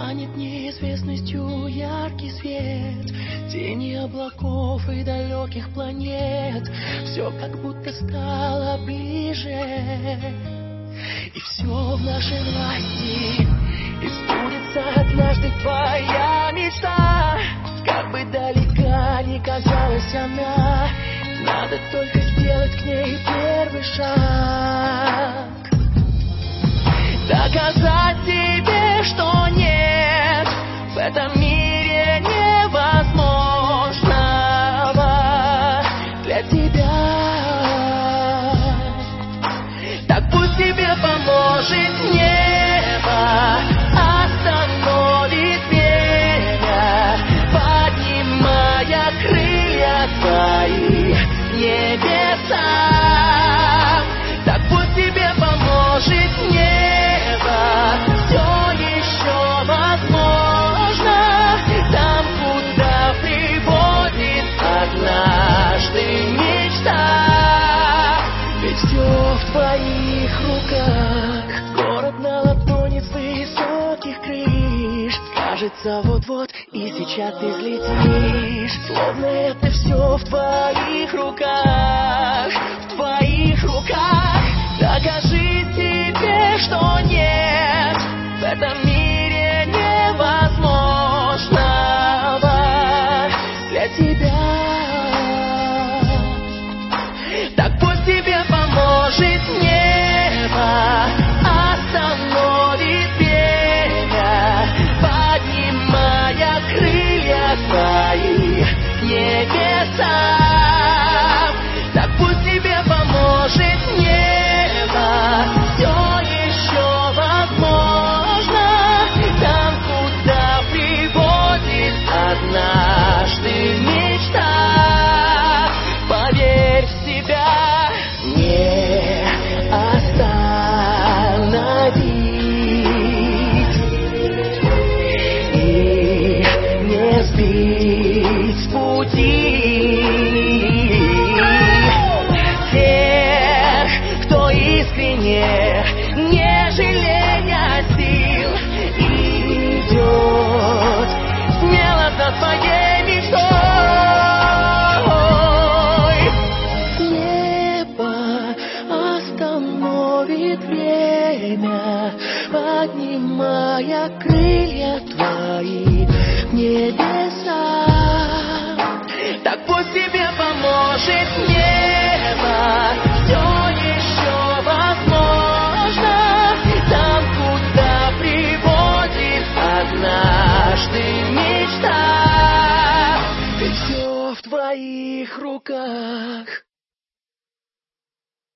Манит неизвестностью яркий свет, тени облаков и далеких планет. Все как будто стало ближе, и все в нашей власти. И сбудется однажды твоя мечта. Как бы далека ни казалась она, надо только сделать к ней первый шаг. Доказать тебе, что нет в этом мире невозможного для тебя. Так пусть тебе поможет небо, остановит время, поднимая крылья твои в небеса. Так пусть тебе поможет небо, все еще возможно, там, куда приводит однажды мечта. Ведь все в твоих руках, город на ладони с высоких крыш. Кажется, вот-вот и сейчас ты взлетишь, словно это все в твоих руках, в твоих руках. Докажи себе, что нет в этом мире невозможного для тебя. Так пусть тебе поможет небо, остановит время, поднимая крылья твои в небеса. Так пусть тебе поможет небо, все еще возможно, там, куда приводит однажды мечта. Поверь в себя, не остановить и не сбить с пути тех, кто искренне, не жалея сил, идет смело за своей мечтой. Небо остановит время, поднимая крылья твои в небеса. Так пусть тебе поможет небо, все еще возможно, там, куда приводит однажды мечта. Ведь все в твоих руках.